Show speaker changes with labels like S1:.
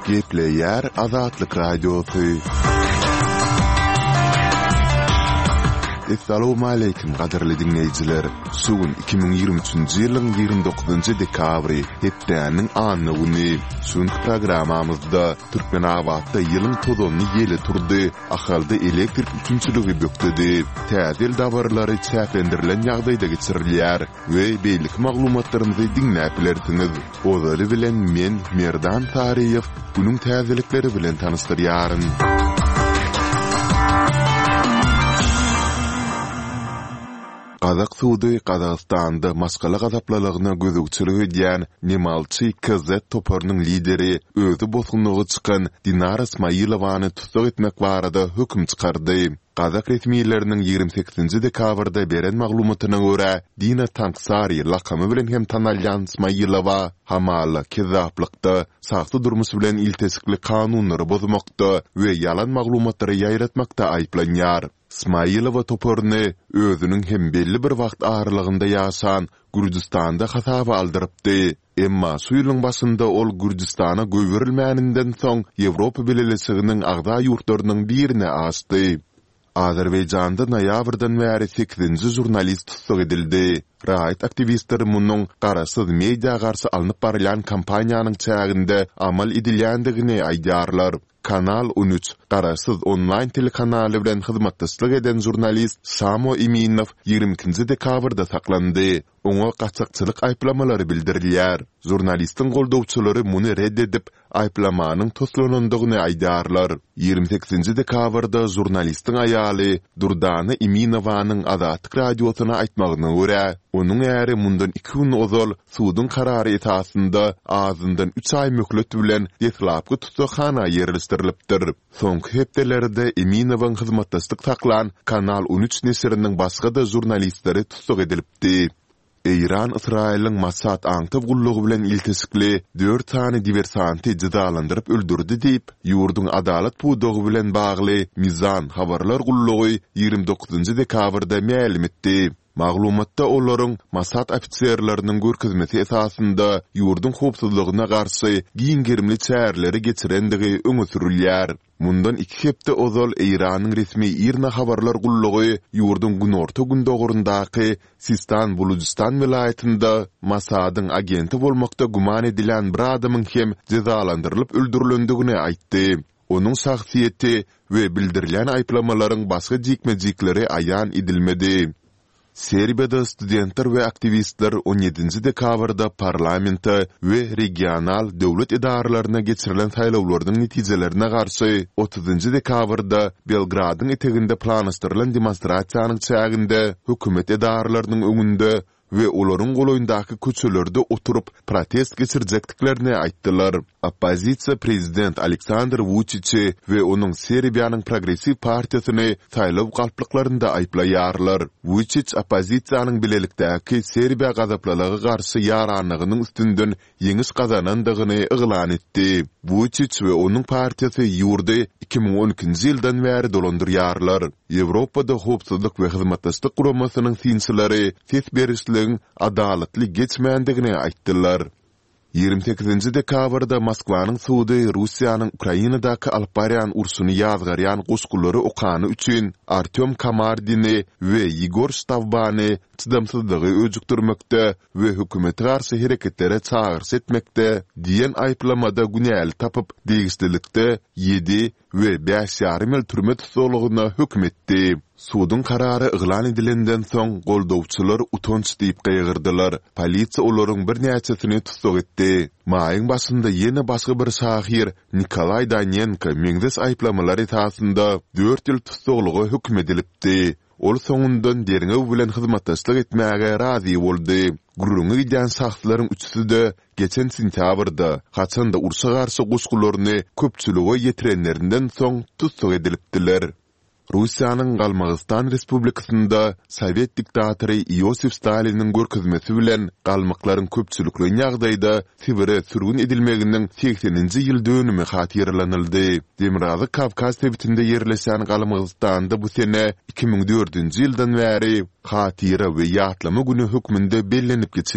S1: Gepleyer Azatlyk Radiosu. Assalamu alaykum qadarly dinleyijiler. Sugun 2023-nji ýylyň 29-njy dekabry hepdeniň anyny güni. Şuňky programamyzda Türkmenabadda ýylyň tozony ýeli turdy, ahalda elektrik üçinçiligi bökdedi. Täzel dabarlary çäklendirilen ýagdaýda geçirilýär we beýlik maglumatlaryny diňläp bilersiňiz. Ozary bilen men Merdan Tariýew bunyň täzelikleri bilen tanystyrýaryn. Qazaq suudy Qazaqstanda maskaly gazaplalygyna gözükçüligi edýän Nemalçy KZ toparynyň lideri özü bosgunlygy çykan Dinar Ismailowany tutsak etmek barada höküm çykardy. Qazaq resmiýetleriniň 28-nji dekabrda beren maglumatyna görä, Dina Tanksary lakamy bilen hem tanalýan Ismailowa hamala kezaplykda, saxta durmuş bilen iltesikli kanunlary bozmakda we yalan maglumatlary ýaýratmakda aýplanýar. Ismailowa toporny özüniň hem belli bir wagt aralygynda ýaşan Gürjistanda hasaba aldyrypdy. Emma şu ýylyň başynda ol Gürjistana göwerilmäninden soň Ýewropa Birleşiginiň agda ýurtlarynyň birine açdy. Azerbayjanda noýabrdan bäri 8-nji jurnalist tutsak edildi. Raýat aktivistleri munyň garasyz media garşy alınıp barılan kampaniýanyň çäginde amal edilýändigini aýdýarlar. Kanal 13 garasyz online telekanaly bilen hyzmatdaşlyk eden jurnalist Samo Iminow 22-nji dekabrda saklandy. Oňa gaçakçylyk aýplamalary bildirilýär. Jurnalistin goldawçylary muny reddedip aýplamanyň toslanandygyny aýdýarlar. 28-nji dekabrda jurnalistin aýaly Durdana Iminowanyň Azatlyk radiosuna aýtmagyna görä, onuň äri mundan 2 gün ozal suudun karary etasynda azyndan 3 ay möhlet bilen detlapky tutukhana ýerleşdirilipdir. Soňky hepdelerde Iminowyň hyzmatdaşlyk taklan Kanal 13 nesiriniň başga da jurnalistleri tutsak edilipdi. İran İsrail'in Mossad aňtyp gullugy bilen iltisikli 4 tane diversanty jazalandyryp öldürdi diýip ýurdun adalet pudugy bilen bagly Mizan habarlar gullugy 29-njy dekabrda ma'lum etdi. Maglumatda olaryň Mossad ofitserleriniň görkezmesi esasynda ýurdun howpsuzlygyna garşy giňgermli çäreleri geçirendigi öňe sürilýär. Mundan 2 hepde ozal İranyň resmi İrna habarlar gullugy ýurdun günorta gündogurundaky Sistan Bulujistan vilayetinde Mossadyň agenti bolmakda guman edilen bir adamyň hem jazalandyrylyp öldürilendigini aýtdy. Onuň şahsiýeti we bildirilen aýplamalaryň başga jikmejikleri aýan edilmedi. Serbiyada studentler we aktivistler 17-nji dekabrda parlamenta we regional döwlet idaralaryna geçirilen saýlawlaryň netijelerine garşy 30-njy dekabrda Belgradyň eteginde planlaşdyrylan demonstrasiýanyň çäginde hökümet idaralarynyň öňünde we olaryň goloýundaky köçelerde oturup protest geçirjekdiklerini aýtdylar. Opozisiýa prezident Aleksandr Vučić we onuň Serbiýanyň Progressiw partiýasyny saýlaw galplyklарynda aýplaýarlar. Vučić opozisiýanyň bilelikdäki Serbiýa gazaplalygy garşy ýaranlygynyň üstünden ýeňiş gazanandygyny yglan etdi. Vučić we onuň partiýasy ýurdy 2012-nji ýyldan bäri dolandyrýarlar. Ýewropada howpsuzlyk we hyzmatdaşlyk guramasynyň sinçileri fesberişligiň adalatly geçmändigini aýtdylar. 28-nji dekabrda Moskwanyň suudy Russiýanyň Ukrainadaky alyp barýan ursuny ýazgarýan goşgulary okany üçin Artyom Kamardini we Igor Stavbany çydamsızlygy öjükdirmekde we hökümeti garşy hereketlere çağırş etmekde diýen aýplamada günäli tapyp degisdilikde 7 we 5,5 ýyl türme tutulugyna hökm etdi. Suudun karary yglan edilenden soň goldawçylar utanç diýip gaýgyrdylar. Polisiýa olaryň bir näçesini tutsak etdi. Maýyň başynda ýene başga bir şahir Nikolay Danenko meňdes aýplamalar esasynda 4 ýyl tutuklugy hökm edilipdi. Ol soňundan derňe bilen hyzmatdaşlyk etmäge razy boldy. Gurrungy giden şahslaryň üçüsi de geçen sentýabrda haçanda ursa garşy goşgularyny köpçülüge ýetirenlerinden soň tutsak edilipdiler. Russiýanyň Galmagistan Respublikasynda Sowet diktatory Iosif Staliniň görkezmesi bilen galmaklaryň köpçülikli ýagdaýda Sibire sürgün edilmeginden 80-nji ýyl dönümi hatyrlanyldy. Demirgazy Kavkaz tebitinde ýerleşen Galmagistanda bu sene 2004-nji ýyldan bäri hatyra we ýatlama güni hökmünde bellenip